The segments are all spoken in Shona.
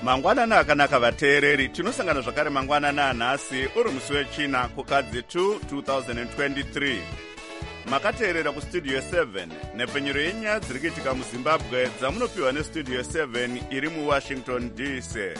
Mangwanana akanaka vateereri, tinosangana zvakare mangwanana anhasi uri musi wechina kukadzi 2 2023. Makateerera kustudio 7 nepfenyuro yenyaya dziri kuitika muzimbabwe dzamunopiwa nestudio 7 iri muwashington DC.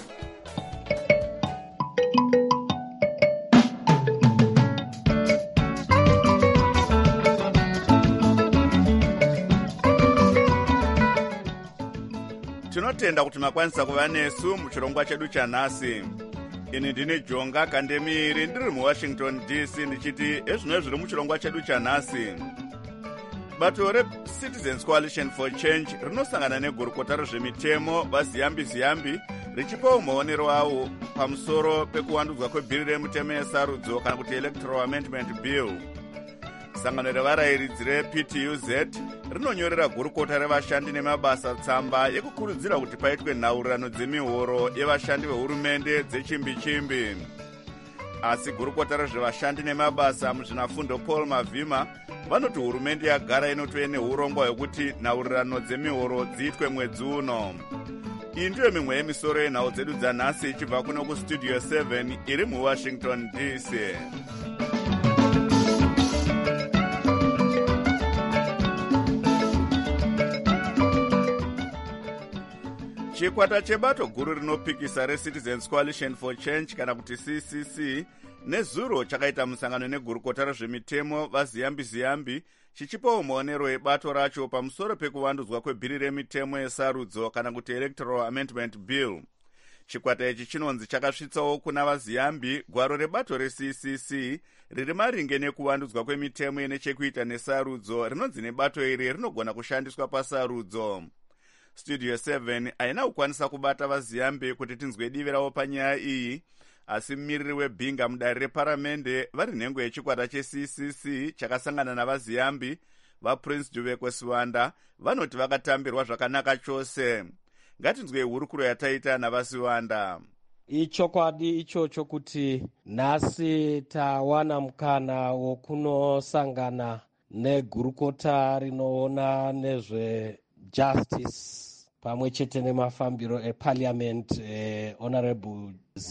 Tinotenda kuti makwanisa kuva nesu muchirongwa chedu chanhasi. Ini ndini Jonga Kandemiri ndiri muWashington DC ndichiti ezvino zviri muchirongwa chedu chanhasi. Bato reCitizens Coalition for Change rinosangana negurukota rezvemitemo vaZiyambi richipawo maonero avo pamusoro pekuwandudzwa kwebhiri remitemo yesarudzo kana kuti Electoral Amendment Bill. Sangano revarayiridzi rePTUZ rinonyorera gurukota revashandi nemabasa tsamba yekukurudzira kuti paitwe nhaurirano dzemihoro yevashandi vehurumende dzechimbi-chimbi. Asi gurukota rezvevashandi nemabasa muzvinafundo Paul Mavhima vanoti hurumende yagara inotove neurongwa hwekuti nhaurirano dzemihoro dziitwe mwedzi uno. Iyi ndiyo mimwe yemisoro yenhau dzedu dzanhasi ichibva kuno kustudio 7 iri muWashington DC. Chikwata chebato guru rinopikisa reCitizens Coalition for Change kana kuti CCC nezuro chakaita musangano negurukota rezvemitemo vaZiyambi chichipawo maonero ebato racho pamusoro pekuvandudzwa kwebhiri remitemo yesarudzo kana kuti Electoral Amendment Bill. Chikwata ichi chinonzi chakasvitsawo kuna vaZiyambi gwaro rebato reCCC riri maringe nekuvandudzwa kwemitemo ine chekuita nesarudzo rinonzi nebato iri rinogona kushandiswa pasarudzo. Studio 7 haina kukwanisa kubata vaZiyambi kuti tinzwe divi ravo panyaya iyi, asi mumiriri webhinga mudare reparamende vari nhengo yechikwata cheCCC chakasangana navaZiyambi vaPrince Duveko Siwanda vanoti vakatambirwa zvakanaka chose. Ngatinzwe hurukuro yataita navaSiwanda. Ichokwadi ichocho kuti nhasi tawana mukana wokunosangana negurukota rinoona nezve justice pamwe chete nemafambiro eparliament honorable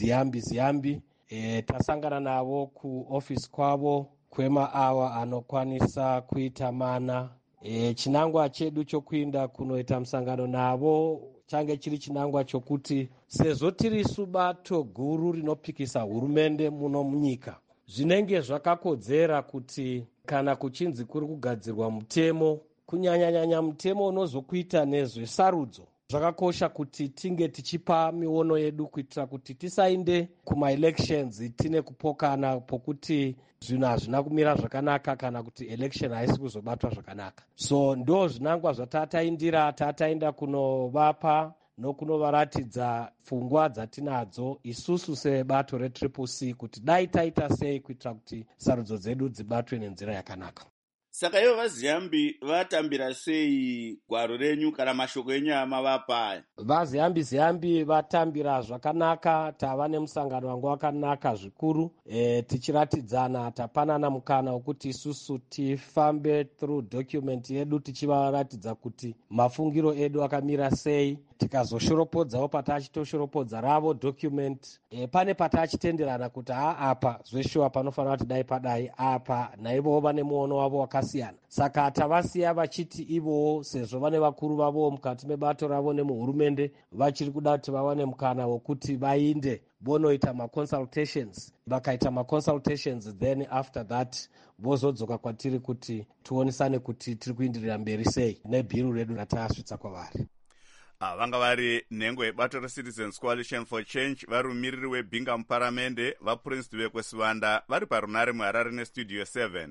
Ziyambi tasangana navo kuofisi kwavo kwemaawa anokwanisa kuita mana. Chinangwa chedu chokuinda kunoita musangano navo change chiri chinangwa chokuti sezvo tiri subato guru rinopikisa hurumende muno munyika, zvinenge zvakakodzera kuti kana kuchinzi kuri kugadzirwa mutemo, kunyanya mutemo unozokuita nezvesarudzo, zvakakosha kuti tinge tichipa miono yedu kuitira kuti tisainde kumaelections tine kupokana pokuti zvinhu hazvina kumira zvakanaka kana kuti election haisi kuzobatwa zvakanaka. So ndo zvinangwa tatainda kunovapa nokunovaratidza pfungwa dzatinadzo isusu sebato reCCC kuti dai taita sei kuitira kuti sarudzo dzedu dzibatwe nenzira yakanaka. Saka ivo vaZiyambi vatambira sei gwaro renyu kana mashoko enyu amavapa? vaZiyambi vatambira zvakanaka. Tava nemusangano wangu wakanaka zvikuru, tichiratidzana, tapanana mukana wekuti isusu tifambe through document yedu tichivaratidza kuti mafungiro edu akamira sei. Tikazoshoropodzawo patachitoshoropodza ravo document, pane patachitenderana kuti apa zveshuwa panofanira kuti dai padai, apa naivowo vane muono wavo wakasiyana. Saka tavasiya vachiti ivowo sezvo vane vakuru vavo mukati mebato ravo nemuhurumende vachiri kuda kuti vawane mukana wokuti vainde vonoita maconsultations. Vakaita maconsultations then after that vozodzoka kwatiri kuti tionesane kuti tiri kuindirira mberi sei nebhiru redu ratasvitsa kwavari. Vanga vari nhengo yebato reCitizens Coalition for Change vari mumiriri webhinga muparamende vaPrince Duveko Siwanda vari parunare muHarare nestudio 7.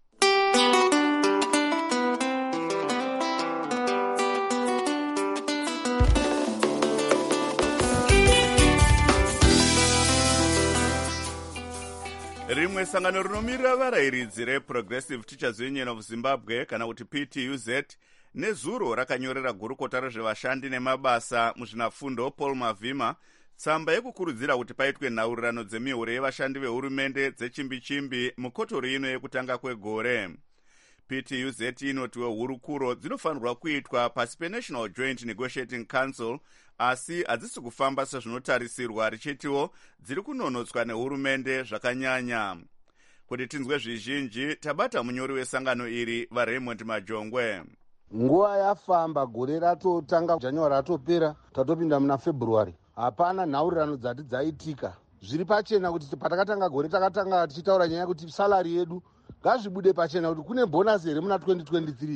Rimwe sangano rinomirira varayiridzi reProgressive Teachers Union of Zimbabwe kana kuti PTUZ nezuro rakanyorera gurukota rezvevashandi nemabasa muzvinafundo Paul Mavhima tsamba yekukurudzira kuti paitwe nhaurirano dzemihoro yevashandi vehurumende dzechimbi-chimbi mukotori ino yekutanga kwegore. PTUZ inotiwe hurukuro dzinofanirwa kuitwa pasi peNational Joint Negotiating Council asi hadzisi kufamba sezvinotarisirwa, richitiwo dziri kunonotswa nehurumende zvakanyanya. Kuti tinzwe zvizhinji, tabata munyori wesangano iri vaRaymond Majongwe. Nguva yafamba, gore ratotanga January ratopera, tatopinda muna February. Hapana nhaurirano dzati dzaitika. Zviri pachena kuti patakatanga gore takatanga tichitaura nyaya kuti salary yedu ngazvibude pachena kuti kune bonus here muna 2023.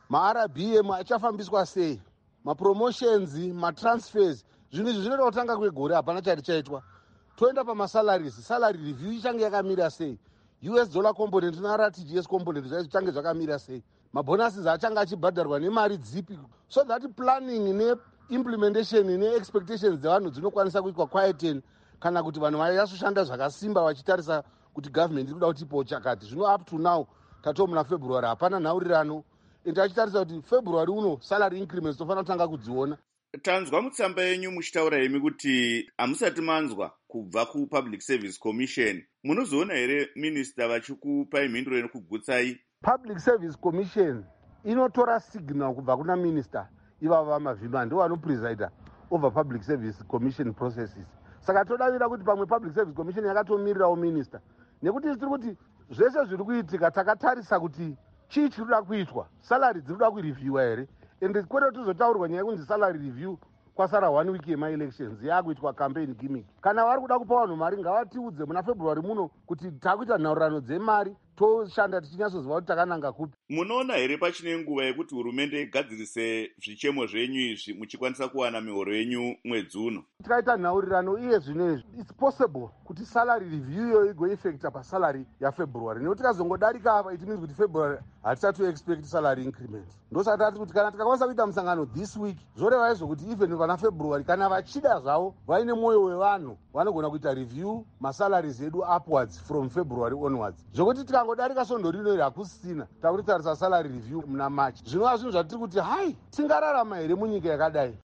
Ma-RBM achafambiswa sei? Ma-promotions, ma-transfers, zvinhu izvi zvinoda kutanga kwegore hapana chati chaitwa. Toenda pamasalaries, salary review ichange yakamira sei? US dollar component na-RTGS component zvichange zvakamira sei? Mabonuses achanga achibhadharwa nemari dzipi? So that planning ne-implementation ne-expectations dzevanhu dzinokwanisa kuitwa quieten kana kuti vanhu vayasoshanda zvakasimba vachitarisa kuti government iri kuda kuti ipo chakati. Zvino up to now tato muna February hapana nhaurirano. Ende achitarisa kuti February uno salary increments tofanira kutanga kudziona. Tanzwa mutsamba yenyu muchitaura imi kuti hamusati manzwa kubva kuPublic Service Commission. Munozoona here minista vachikupai mhinduro inokugutsai? Public Service Commission inotora signal kubva kuna minister, ivava vamavhima ndivo vanopresida over Public Service Commission processes. Saka todavira kuti pamwe Public Service Commission yakatomirirawo minister, nekuti tiri kuti zvese zviri kuitika takatarisa kuti chii chiri kuda kuitwa, salary dziri kuda kureviewa here, ende kwete tizotaurwa nyaya yekunzi salary review kwasara 1 week yema-elections yakuitwa campaign gimmick. Kana vari kuda kupa vanhu mari ngavatiudze muna February muno kuti takuita nhaurirano dzemari toshanda tichinyatsoziva kuti takananga kupi. Munoona here pachine nguva yekuti hurumende igadzirise zvichemo zvenyu izvi muchikwanisa kuwana mihoro yenyu mwedzi uno? Tikaita nhaurirano iye zvinezvi, it's possible kuti salary review iyo igoeffecta pasalary yaFebruary. Nekuti tikazongodarika apa it means kuti February hatisati expect salary increment. Ndosaka tati kuti kana tikakwanisa kuita musangano this week, zvoreva izvo kuti even vana February kana vachida zvavo vaine mwoyo wevanhu vanogona kuita review masalaries edu upwards from February onwards. Zvokuti tikangodarika sondo rino iri hakusisina takuti tarisa salary review muna March. Zvinova zvinhu zvatiri kuti hai tingararama here munyika yakadai.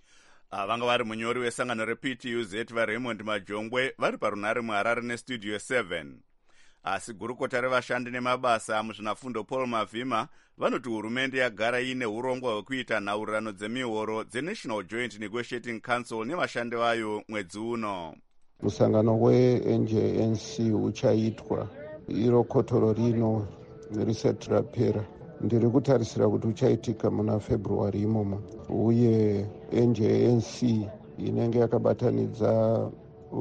Vanga vari munyori wesangano rePTUZ vaRaymond Majongwe vari parunare muHarare nestudio 7. Asi gurukota revashandi nemabasa muzvinafundo Paul Mavhima vanoti hurumende yagara ine urongwa hwekuita nhaurirano dzemihoro dzeNational Joint Negotiating Council nevashandi vayo mwedzi uno. Musangano we-NJNC uchaitwa iro kotoro rino risati rapera. Ndiri kutarisira kuti uchaitika muna February imomo, uye NJNC inenge yakabatanidza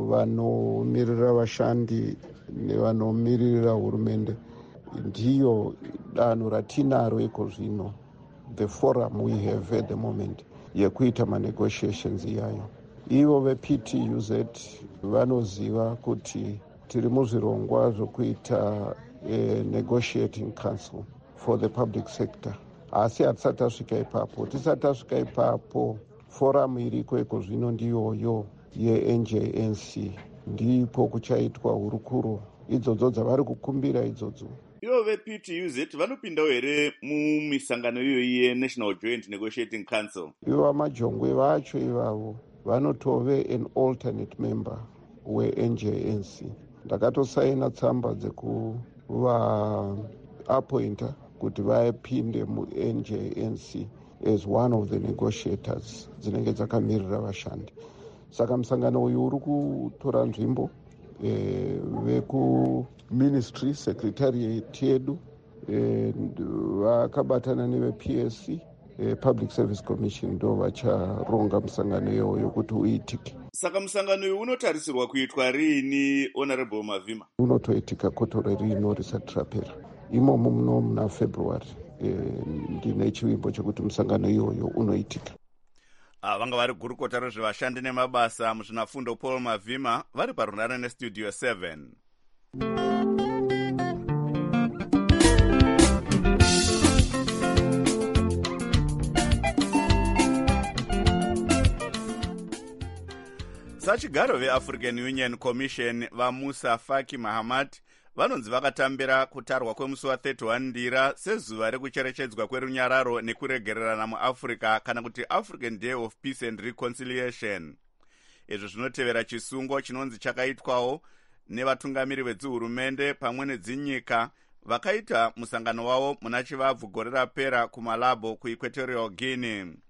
vanomirira vashandi nevanomirira hurumende ndiyo danho ratinaro iko zvino, the forum we have at the moment yekuita manegotiations iyayo. Ivo vePTUZ vanoziva kuti tiri muzvirongwa zvokuita negotiating council for the public sector. Asi hatisati tasvika ipapo. Tisati tasvika ipapo, forum iriko iko zvino ndiyoyo yeNJNC, ndipo kuchaitwa hurukuro idzodzo dzavari kukumbira idzodzo. Ivo vePTUZ vanopindawo here mumisangano iyoyi yeNational Joint Negotiating Council? Ivo vamajongwe vacho ivavo vanotove an alternate member weNJNC. Ndakatosaina tsamba dzekuvaappointa kuti vapinde muNJNC as one of the negotiators dzinenge dzakamirira vashandi. Saka musangano uyu uri kutora nzvimbo vekuministry secretariat yedu vakabatana nevePSC Public Service Commission ndo vacharonga musangano iyoyo kuti uitike. Saka musangano uyu unotarisirwa kuitwa rini, Honorable Mavhima? Unotoitika kotore rino risati rapera imomo muno muna February. Ndine chivimbo chekuti musangano iyoyo unoitika. Vanga vari gurukota rezvevashandi nemabasa muzvinafundo Paul Mavhima vari parunare nestudio 7. Sachigaro veAfrican Union Commission vaMusa Faki Mahamat vanonzi vakatambira kutarwa kwemusi wa31 Ndira sezuva rekucherechedzwa kwerunyararo nekuregererana muAfrica kana kuti African Day of Peace and Reconciliation. Izvo zvinotevera chisungo chinonzi chakaitwawo nevatungamiri vedzihurumende pamwe nedzinyika vakaita musangano wavo muna Chivabvu gore rapera kuMalabo kuEquatorial Guinea.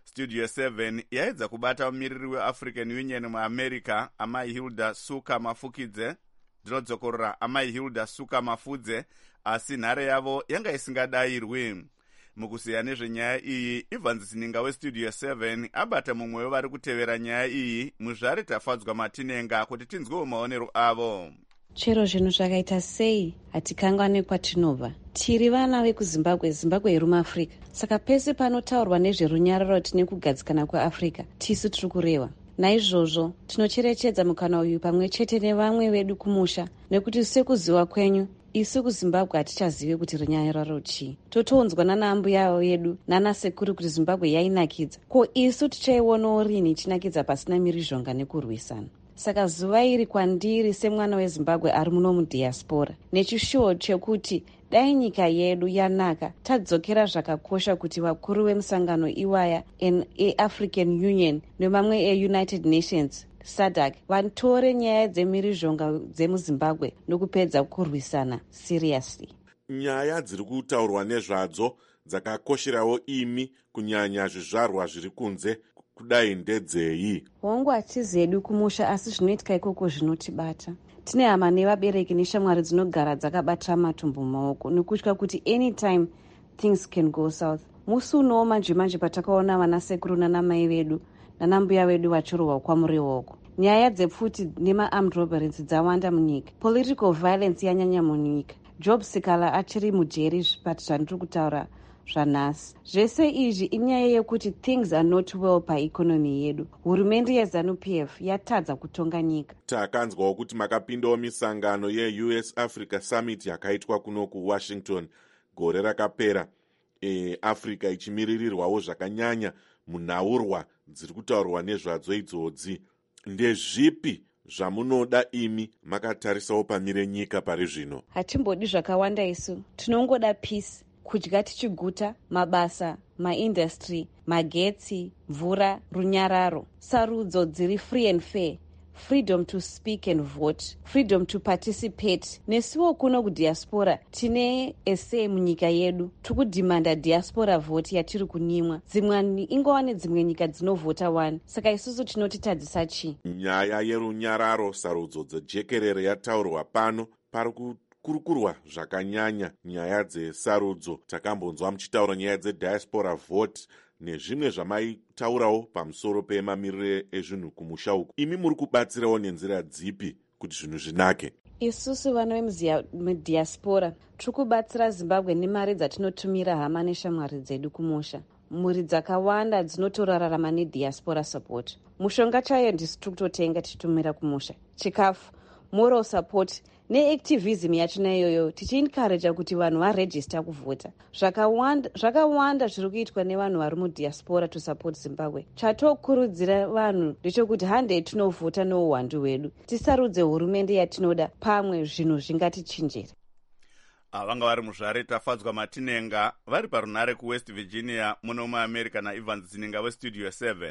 Studio 7 yaedza kubata mumiriri weAfrican Union muAmerica amai Hilda Suka Mafukidze, ndinodzokorora amai Hilda Suka Mafudze, asi nhare yavo yanga isingadayirwi. Mukusiya nezvenyaya iyi, Evans Zininga weStudio 7 abata mumwe wevari kutevera nyaya iyi, muzvare Tafadzwa Matinenga, kuti tinzwewo maonero avo. Chero zvinhu zvakaita sei hatikangwane kwatinobva. Tiri vana vekuZimbabwe, Zimbabwe iri muAfrica. Saka pese panotaurwa nezverunyararo tine kugadzikana kweAfrica, tisu tiri kurehwa. Naizvozvo tinocherechedza mukana uyu pamwe chete nevamwe vedu kumusha, nekuti sekuziva kwenyu isu kuZimbabwe hatichazive kuti runyararo chii. Totounzwa nanaambuya yedu nanasekuru kuti Zimbabwe yainakidza. Ko isu tichaionawo rini ichinakidza pasina mirizhonga nekurwisana? Saka zuva iri kwandiri semwana weZimbabwe ari muno mudiaspora, nechishuwo chekuti dai nyika yedu yanaka, tadzokera zvakakosha kuti vakuru vemusangano iwaya eAfrican Union nemamwe eUnited Nations SADC vatore nyaya dzemirizhonga dzemuZimbabwe nokupedza kurwisana seriously. Nyaya dziri kutaurwa nezvadzo dzakakosherawo imi kunyanya zvizvarwa zviri kunze, kudai ndedzeyi? Hongu hatizi hedu kumusha, asi zvinoitika ikoko zvinotibata. Tine hama nevabereki neshamwari dzinogara dzakabata matumbu mumaoko nekutya kuti anytime things can go south. Musi unowo manje patakaona vanasekuru nanamai vedu nanambuya vedu vachirohwa kwamuriwoko. Nyaya dzepfuti nema-armed robberies dzawanda munyika. Political violence yanyanya munyika. Job Sikala achiri mujeri but zvandiri kutaura zvanhasi. Zvese izvi inyaya yekuti things are not well paikonomi yedu. Hurumende yeZANU-PF yatadza kutonga nyika. Takanzwawo kuti makapindawo misangano yeUS Africa Summit yakaitwa kuno kuWashington gore rakapera. Africa ichimiririrwawo zvakanyanya munhaurwa dziri kutaurwa nezvadzo idzodzi. Ndezvipi zvamunoda imi makatarisawo pamire nyika pari zvino? Hatimbodi zvakawanda isu. Tinongoda peace. Kudya tichiguta, mabasa, maindustry, magetsi, mvura, runyararo, sarudzo dziri free and fair, freedom to speak and vote, freedom to participate. Nesuwo kuno kudiaspora tine ese munyika yedu tikudhimanda diaspora vote yatiri kunyimwa. Dzimwe ingova nedzimwe nyika dzinovhota 1. Saka isusu tinotitadzisa chii? Nyaya yerunyararo, sarudzo dzejekerere yataurwa pano, pari kurukurwa zvakanyanya nyaya dzesarudzo. Takambonzwa muchitaura nyaya dzediaspora vote nezvimwe zvamaitaurawo pamusoro pemamiriro ezvinhu kumusha uku. Imi muri kubatsirawo nenzira dzipi kuti zvinhu zvinake? Isusu vana vemudiaspora tiri kubatsira Zimbabwe nemari dzatinotumira hama neshamwari dzedu kumusha. Mhuri dzakawanda dzinotorarama nediaspora support. Mushonga chayo ndisi tiri kutotenga tichitumira kumusha. Chikafu, moral support neactivism yachona iyoyo tichiencourage kuti vanhu varejista kuvhota. Zvakawanda zviri kuitwa nevanhu vari mudiaspora to support Zimbabwe. Chatokurudzira vanhu ndechekuti handei tinovhota nouwandu hwedu, tisarudze hurumende yatinoda, pamwe zvinhu zvingatichinjira. Vanga vari muzvare Tafadzwa Matinenga vari parunhare kuWest Virginia muno muAmerica naEvans Zininga weStudio 7.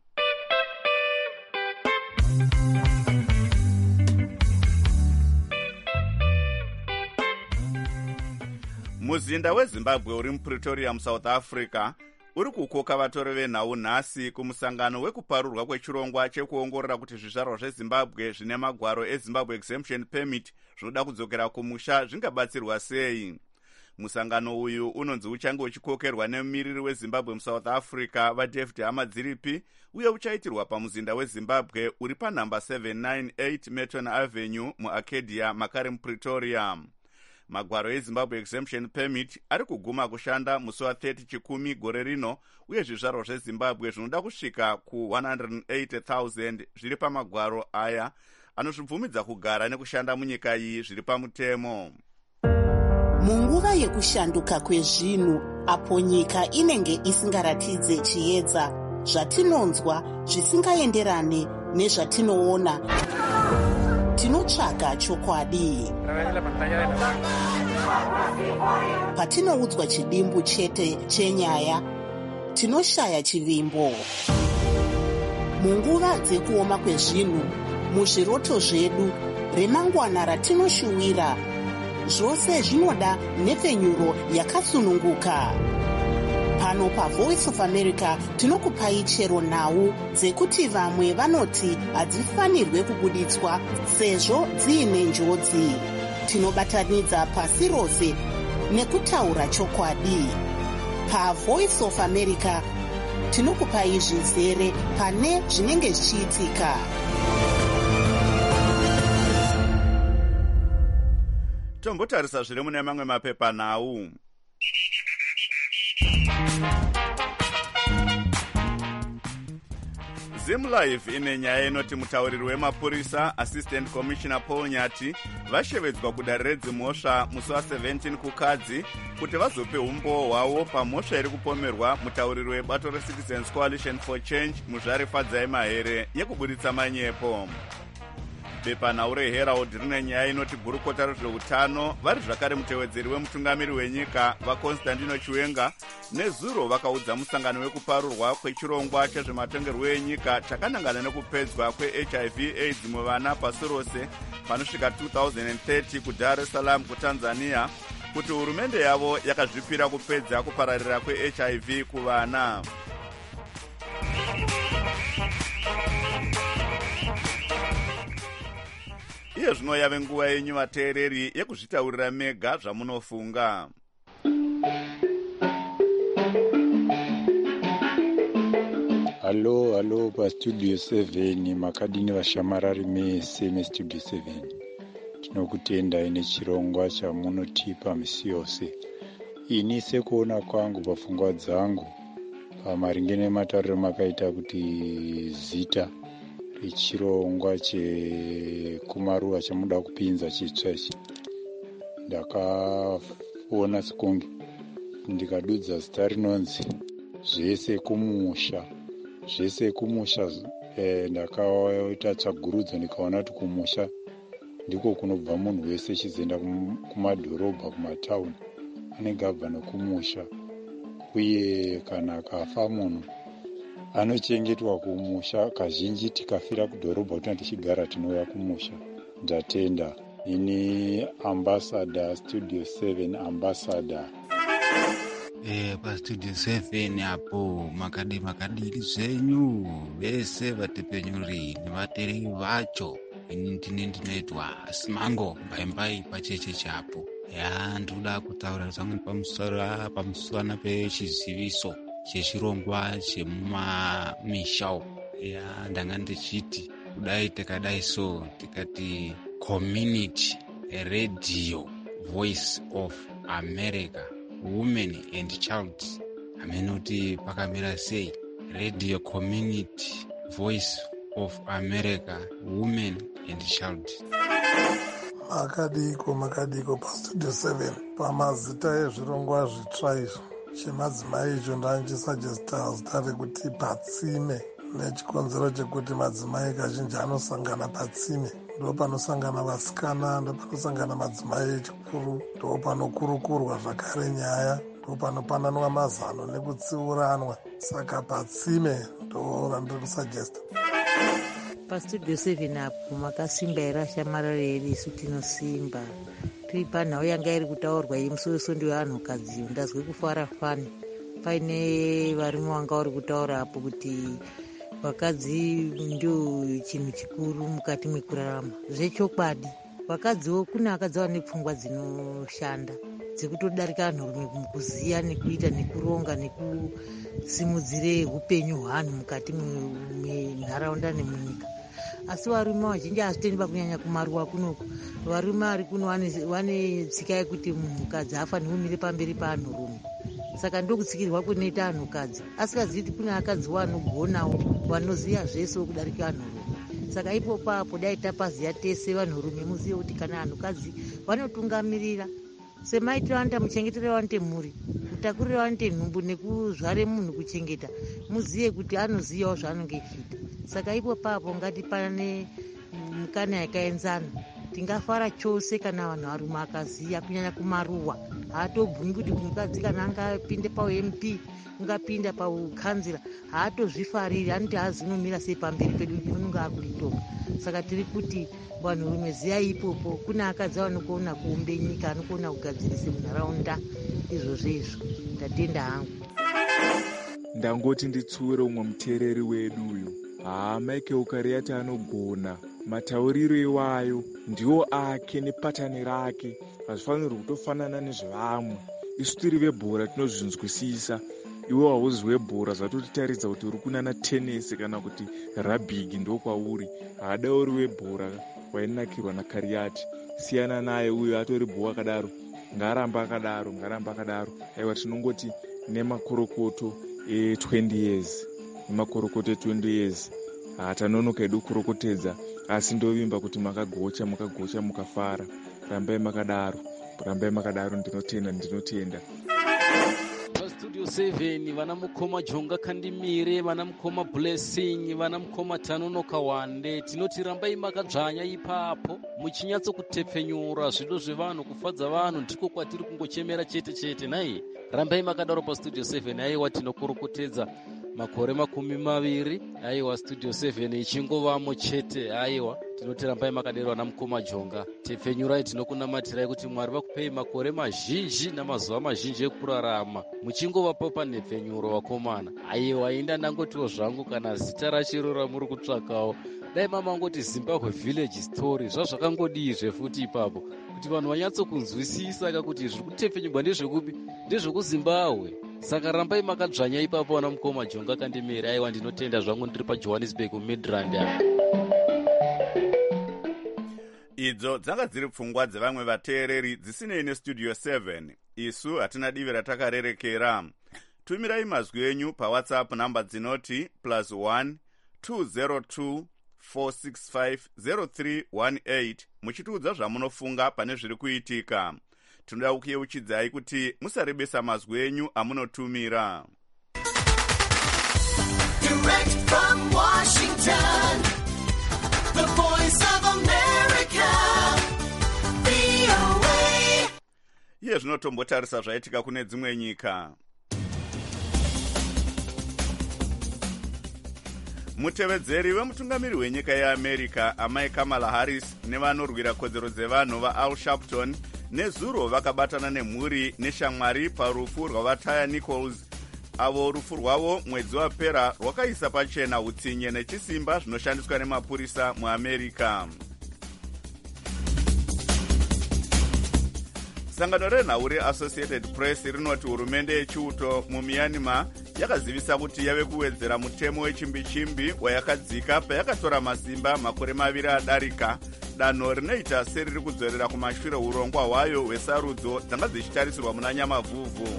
Muzinda weZimbabwe uri muPretoria muSouth Africa uri kukoka vatori venhau nhasi kumusangano wekuparurwa kwechirongwa chekuongorora kuti zvizvarwa zveZimbabwe zvine magwaro eZimbabwe Exemption Permit zvinoda kudzokera kumusha zvingabatsirwa sei. Musangano uyu unonzi uchange uchikokerwa nemumiriri weZimbabwe muSouth Africa vaDavid Hamadziripi uye uchaitirwa pamuzinda weZimbabwe uri panhamba 798 Merton Avenue muArcadia makare muPretoria. Magwaro eZimbabwe Exemption Permit ari kuguma kushanda musi wa30 Chikumi gore rino, uye zvizvarwa zveZimbabwe zvinoda kusvika ku180,000 zviri pamagwaro aya anozvibvumidza kugara nekushanda munyika iyi zviri pamutemo. Munguva yekushanduka kwezvinhu, apo nyika inenge isingaratidze chiedza, zvatinonzwa zvisingaenderane nezvatinoona, tinotsvaga chokwadi. Patinoudzwa chidimbu chete chenyaya, tinoshaya chivimbo. Munguva dzekuoma kwezvinhu, muzviroto zvedu, remangwana ratinoshuwira, zvose zvinoda nhepfenyuro yakasununguka. pano paVoice of America tinokupai chero nhau dzekuti vamwe vanoti hadzifanirwe kubuditswa sezvo dziine njodzi. Tinobatanidza pasi rose nekutaura chokwadi. PaVoice of America tinokupai zvizere pane zvinenge zvichiitika. Tombotarisa zviri mune mamwe mapepanhau. ZimLife ine nyaya inoti mutauriri wemapurisa Assistant Commissioner Paul Nyati vashevedzwa kudare redzimhosva musi wa17 kukadzi kuti vazope umbowo hwavo pamhosva iri kupomerwa mutauriri webato reCitizens Coalition for Change muzvarifadzai mahere yekubuditsa manyepo. Bepanhau reHerald rine nyaya inoti gurukota rezveutano vari zvakare mutevedzeri wemutungamiri wenyika vaConstantino Chiwenga nezuro vakaudza musangano wekuparurwa kwechirongwa chezvematongerwo enyika chakanangana nekupedzwa kweHIV AIDS muvana pasi rose panosvika 2030 kuDar es Salaam kuTanzania kuti hurumende yavo yakazvipira kupedza kupararira kweHIV kuvana. Iye zvino yave nguva yenyu vateereri yekuzvitaurira mega zvamunofunga. Halo pastudio 7 makadini vashamarari mese mestudio 7 tinokutendai nechirongwa chamunotipa misi yose. Ini sekuona kwangu pafungwa dzangu pamaringe nematauriro makaita kuti zita rechirongwa chekumaruwa chamuda kupinza chitsva ichi ndakaona sekunge ndikadudza zita rinonzi zvese kumusha. Ndakaita tsvagurudzo ndikaona kuti kumusha ndiko kunobva munhu wese chizoenda kumadhorobha kumatauni anenge abva nekumusha, uye kana akafa munhu anochengetwa kumusha. Kazhinji tikafira kudhorobha kuti tichigara tinouya kumusha. Ndatenda. Ini ambassador studio 7 ambassador. Pastudio 7 apo makadiri zvenyu vese vatepenyuri nevateereri vacho. Ini ndinoitwa Simango Mbaimbai pacheche chapo. Ndoda kutaura zvangu pamusana pechiziviso chechirongwa chemumamisha. Ndanga ndichiti kudai tikadai so tikati community radio Voice of America women and child, amenoti pakamira sei radio community Voice of America women and child. Makadiko pastudio 7 pamazita ezvirongwa zvitsva izvo chemadzimai icho ndanjisagesta zita rekuti patsime, nechikonzero chekuti madzimai kazhinji anosangana patsime. Ndo panosangana vasikana, ndo panosangana madzimai echikuru, ndo panokurukurwa zvakare nyaya, ndo panopananwa mazano nekutsiuranwa. Saka patsime ndo randirikusagesta. Pastudio 7 apo makasimba irashamarare yedu isu tinosimba. Tiri panhau yanga iri kutaurwa yemusoso ndevanhukadziyo. Ndazwe kufara fani paine varume wanga uri kutaura apo kuti vakadzi ndio chinhu chikuru mukati mekurarama. Zvechokwadi, vakadziwo kuna vakadzi vane pfungwa dzinoshanda dzekutodarika anhurume mukuziya nekuita nekuronga nekusimudzire upenyu hwanhu mukati menharaunda nemunyika. Asi varume vazhinji hazvitendi pakunyanya kumaruwa kunoku. Varume vari kuno vane tsika yekuti munhukadzi hafaniri kumire pamberi paanhurume. Saka ndokutsikirwa kunoita anhukadzi, asikazivi kuti kuna akadzi vanogonawo vanoziva zvese kudarika anhurume. Saka ipopo apo dai tapaziya tese vanhurume muzive kuti kana anhukadzi vanotungamirira semaitiro anoita muchengetere vanoite mhuri, kutakurira vanoite nhumbu nekuzvare munhu kuchengeta, muzive kuti anozivawo zvaanenge achiita. Saka ipopo apo ngatipane mukana yakaenzana. Tingafara chose kana vanhu varume akaziya kunyanya kumaruwa. Haatobvumi kuti mukadzi kana angapinde paUMP, ungapinda paukanzira, haatozvifariri, anoti hazinomira sei pamberi pedu unonga akulitonga. Saka tiri kuti vanhurume ziyai ipopo kuna akadzi vanokona kuumbe nyika, anokona kugadzirise munharaunda. Izvozvo ndatenda hangu. ndangoti nditsure umwe muteereri wedu uyu. Maikeu Kariati anogona matauriro iwayo ndiwo ake nepatani rake, hazvifanirwi kutofanana nezvevamwe. Isu tiri vebhora tinozvinzwisisa, iwe hauzi webhora zvatotitaridza kuti uri kunana tenesi kana kuti rabhigi ndokwauri. Haada uri webhora wainakirwa naKariati, siyana naye uyo atori bhuwa akadaro, ngaramba akadaro, ngaramba akadaro. Aiwa, tinongoti nemakorokoto e20 years, nemakorokoto e20 years. Hatanonoka edu kurokotedza, asi ndovimba kuti makagocha mukafara. Rambai makadaro, rambai makadaro, ndinotenda. Studio 7 vana mukoma Jonga Kandimire, vana mukoma Blessing, vana mukoma Tanonoka Wande, tinoti rambai makadzvanya ipapo muchinyatso kutepfenyura zvido zvevanhu, kufadza vanhu, ndiko kwatiri kungochemera chete nai. Rambai makadaro paStudio 7. Aiwa, tinokurukutedza makore 20, aiwa Studio 7 ichingovamo chete. Aiwa, tinoti rambai makadero vana mukoma Jonga, tepfenyurai, tinokunamatirai kuti Mwari vakupei makore mazhinji namazuva mazhinji ekurarama, muchingovapo panhepfenyuro vakomana. Aiwa, inda ndangotiwo zvangu kana zita rachiro ramuri kutsvakawo, dai mamangoti Zimbabwe Village Story, zvazvakangodii zvefuti ipapo, kuti vanhu vanyatsokunzwisisa kakuti zviri kutepfenyurwa ndezvekupi, ndezvekuZimbabwe. Saka rambai makadzvanya ipapo vana mukoma Jonga Kandimire. Aiwa, ndinotenda zvangu ndiri paJohannesburg Midrand. Idzo dzanga dziri pfungwa dzevamwe vateereri dzisinei neStudio 7. Isu hatina divi ratakarerekera. Tumirai mazwi enyu paWhatsApp namba dzinoti +1 202 465 0318 muchitiudza zvamunofunga pane zviri kuitika. Tinoda kukuyeuchidzai kuti musarebesa mazwi enyu amunotumira. Direct from Washington, the voice of America, VOA. Iye zvinotombotarisa zvaitika kune dzimwe nyika. Mutevedzeri wemutungamiri wenyika yeAmerica amai Kamala Harris nevanorwira kodzero dzevanhu vaAl Sharpton nezuro vakabatana nemhuri neshamwari parufu rwavataya Nichols, avo rufu rwavo mwedzi wapera rwakaisa pachena utsinye nechisimba zvinoshandiswa nemapurisa muAmerica. Sangano renhau reAssociated Press rinoti hurumende yechiuto muMyanmar yakazivisa kuti yave kuwedzera mutemo wechimbi-chimbi wayakadzika payakatora masimba makore 2 adarika, danho rinoita seriri kudzorera kumashure urongwa hwayo hwesarudzo dzanga dzichitarisirwa muna Nyamavhuvhu.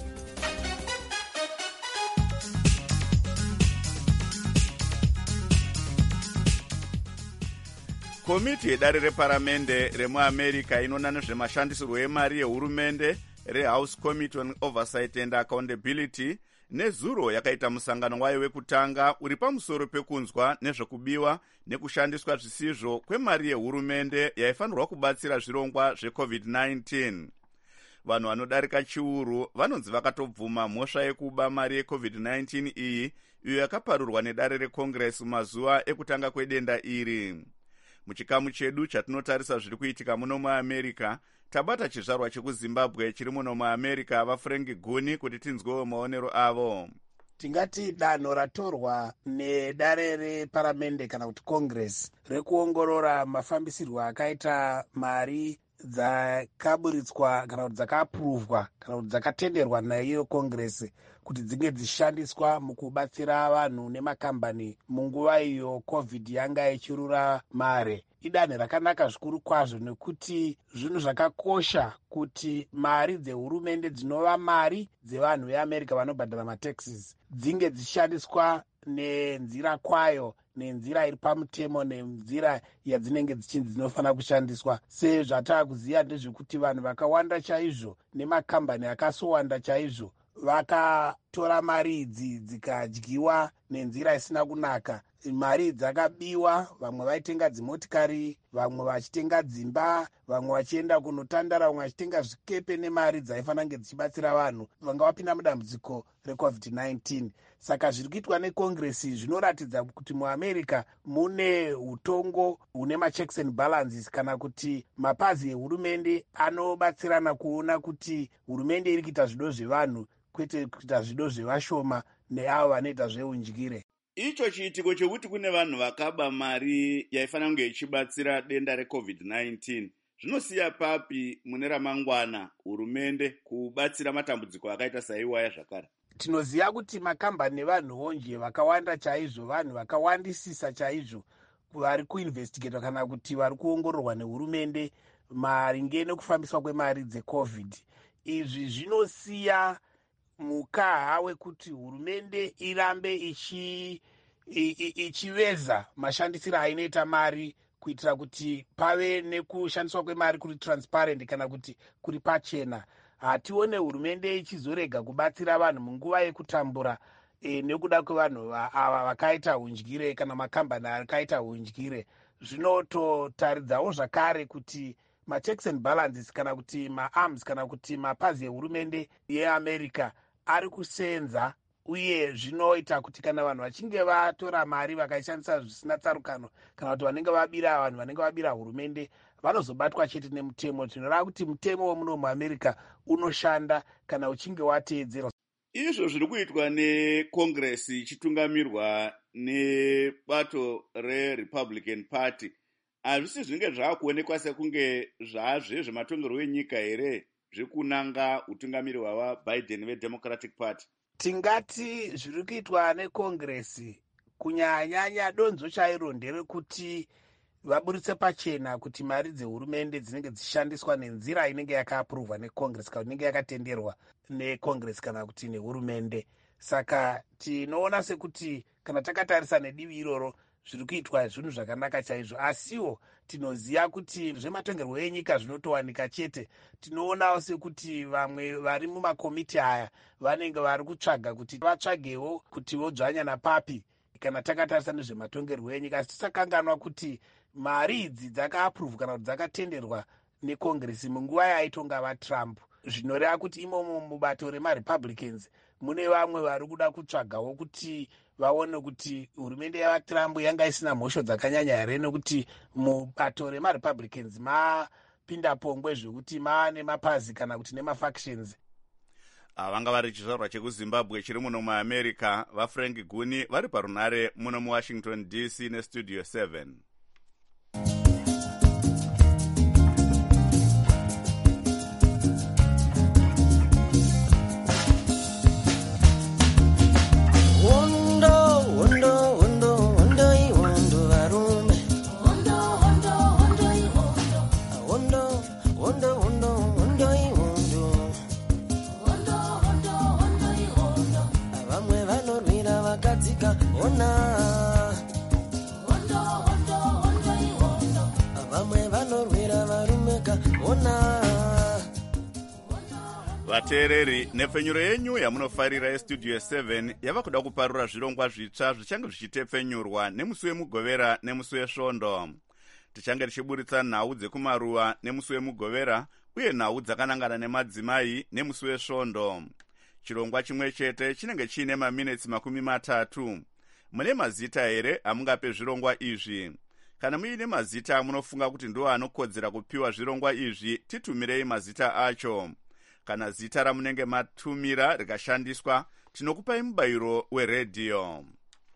Komiti yedare reparamende remuAmerica inoona nezvemashandisirwo emari yehurumende reHouse Committee on Oversight and Accountability nezuro yakaita musangano wayo wekutanga uri pamusoro pekunzwa nezvekubiwa nekushandiswa zvisizvo kwemari yehurumende yaifanirwa kubatsira zvirongwa zveCovid-19. Vanhu vanodarika chiuru vanonzi vakatobvuma mhosva yekuba mari yeCovid-19 iyi, iyo yakaparurwa nedare reCongress mazuva ekutanga kwedenda iri. Muchikamu chedu chatinotarisa zviri kuitika muno muAmerica, tabata chizvarwa chekuZimbabwe chiri muno muAmerica vaFrank Guni kuti tinzwewo maonero avo. Tingati danho ratorwa nedare reparamende kana kuti Congress rekuongorora mafambisirwo akaita mari dzakaburitswa kana kuti dzakaapuruvwa kana kuti dzakatenderwa naiyo Congress kuti dzinge dzishandiswa mukubatsira vanhu nemakambani munguva iyo COVID yanga ichirura mare. Idanho rakanaka zvikuru kwazvo nekuti zvinhu zvakakosha kuti mari dzehurumende dzinova mari dzevanhu veAmerica vanobhadhara mataxes dzinge dzishandiswa nenzira kwayo, nenzira iri pamutemo, nenzira yadzinenge dzichinzi dzinofanira kushandiswa. Sezvataakuziva ndezvekuti vanhu vakawanda chaizvo nemakambani akasowanda chaizvo vakatora mari idzi dzikadyiwa nenzira isina kunaka. Mari dzakabiwa, vamwe vaitenga dzimotikari, vamwe vachitenga dzimba, vamwe vachienda kunotandara, vamwe vachitenga zvikepe nemari dzaifanira kunge dzichibatsira vanhu vanga vapinda mudambudziko reCovid-19. Saka zviri kuitwa neCongress zvinoratidza kuti muAmerica mune utongo hune machecks and balances, kana kuti mapazi ehurumende anobatsirana kuona kuti hurumende iri kuita zvido zvevanhu kwete kuita zvido zvevashoma. neavo vanoita zveundyire. Icho chiitiko chokuti kune vanhu vakaba mari yaifanira kunge ichibatsira denda reCovid-19 zvinosiya papi mune ramangwana hurumende kubatsira matambudziko akaita saiwaya zvakare? Tinoziva kuti makambani nevanhuwo nje vakawanda chaizvo, vanhu vakawandisisa chaizvo vari kuinvestigeta kana kuti vari kuongororwa nehurumende maringe nekufambiswa kwemari dzeCovid. Izvi zvinosiya mukaha wekuti hurumende irambe ichiveza mashandisiro ainoita mari kuitira kuti pave nekushandiswa kwemari kuri transparent kana kuti kuri pachena. Hatione hurumende ichizorega kubatsira vanhu munguva yekutambura nekuda kwevanhu ava vakaita undyire kana makambani akaita undyire. Zvinototaridzawo zvakare kuti machecks and balances kana kuti maarms kana kuti mapazi ehurumende yeAmerica ari kusenza, uye zvinoita kuti kana vanhu vachinge vatora mari vakaishandisa zvisina tsarukano kana kuti vanenge vabira vanhu vanenge vabira hurumende vanozobatwa chete nemutemo. Tinoreva kuti mutemo wemuno muAmerica unoshanda kana uchinge wateedzerwa. Izvo zviri kuitwa neCongress ichitungamirwa nebato reRepublican Party hazvisi zvinge zvaakuonekwa sekunge zvazvezvematongerwo enyika here zvekunanga utungamiri hwaVabiden veDemocratic Party? Tingati zviri kuitwa neCongress kunyanya donzo chairo nderekuti vaburitse pachena kuti mari dzehurumende dzinenge dzishandiswa nenzira inenge yakaapuruvwa neCongress kana inenge yakatenderwa neCongress kana kuti nehurumende. Saka tinoona sekuti kana takatarisa nedivi iroro zviri kuitwa zvinhu zvakanaka chaizvo, asiwo tinoziva kuti zvematongerwo enyika zvinotowanika chete. Tinoonawo sekuti vamwe vari mumakomiti aya vanenge vari kutsvaga kuti vatsvagewo kuti vodzvanya napapi kana takatarisa nezvematongerwo enyika. Asi tisakanganwa kuti mari idzi dzakaapuruvwa kana kuti dzakatenderwa neCongress munguva yaitonga vaTrump. Zvinoreva kuti imomo mubato remaRepublicans mune vamwe vari kuda kutsvagawo kuti vaone kuti hurumende yavaTrump yanga isina mhosho dzakanyanya here, nekuti mubato remaRepublicans mapinda pongwe zvekuti maane mapazi kana kuti nemafactions. Vanga vari chizvarwa chekuZimbabwe chiri muno muAmerica vaFrank Guni vari parunare muno muWashington DC neStudio 7. Vateereri, nepfenyuro yenyu yamunofarira yeStudio 7 yava kuda kuparura zvirongwa zvitsva zvichange zvichitepfenyurwa nemusi wemugovera nemusi wesvondo. Tichange tichiburitsa nhau dzekumaruwa nemusi wemugovera uye nhau dzakanangana nemadzimai nemusi wesvondo. Chirongwa chimwe chete chinenge chiine maminitsi 30. Mune mazita here amungape zvirongwa izvi? Kana muine mazita munofunga kuti ndiwo anokodzera kupiwa zvirongwa izvi, titumirei mazita acho. Kana zita ramunenge matumira rikashandiswa, tinokupai mubayiro weredhiyo.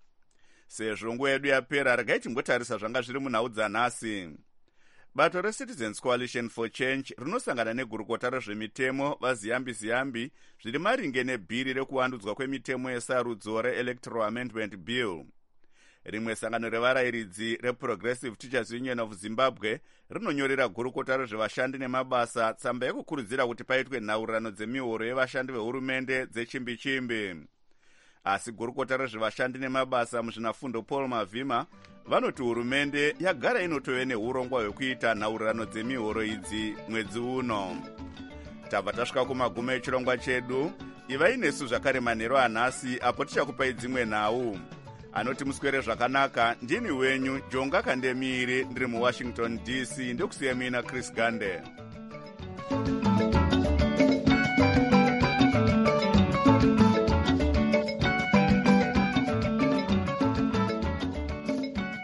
Sezvo nguva yedu yapera, regai tingotarisa zvanga zviri munhau dzanhasi. Bato reCitizens Coalition for Change rinosangana negurukota rezvemitemo vaziyambi-ziyambi zviri maringe nebhiri rekuvandudzwa kwemitemo yesarudzo reElectoral Amendment Bill. Rimwe sangano revarayiridzi reProgressive Teachers Union of Zimbabwe rinonyorera gurukota rezvevashandi nemabasa tsamba yekukurudzira kuti paitwe nhaurirano dzemihoro yevashandi vehurumende dzechimbi-chimbi. Asi gurukota rezvevashandi nemabasa muzvinafundo Paul Mavhima vanoti hurumende yagara inotove neurongwa hwekuita nhaurirano dzemihoro idzi mwedzi uno. Tabva tasvika kumagumo echirongwa chedu. Ivai nesu zvakare manheru anhasi apo tichakupai dzimwe nhau. Anoti muswere zvakanaka, ndini wenyu Jonga Kandemiri ndiri muWashington DC, ndokusiyemina Chris Gande.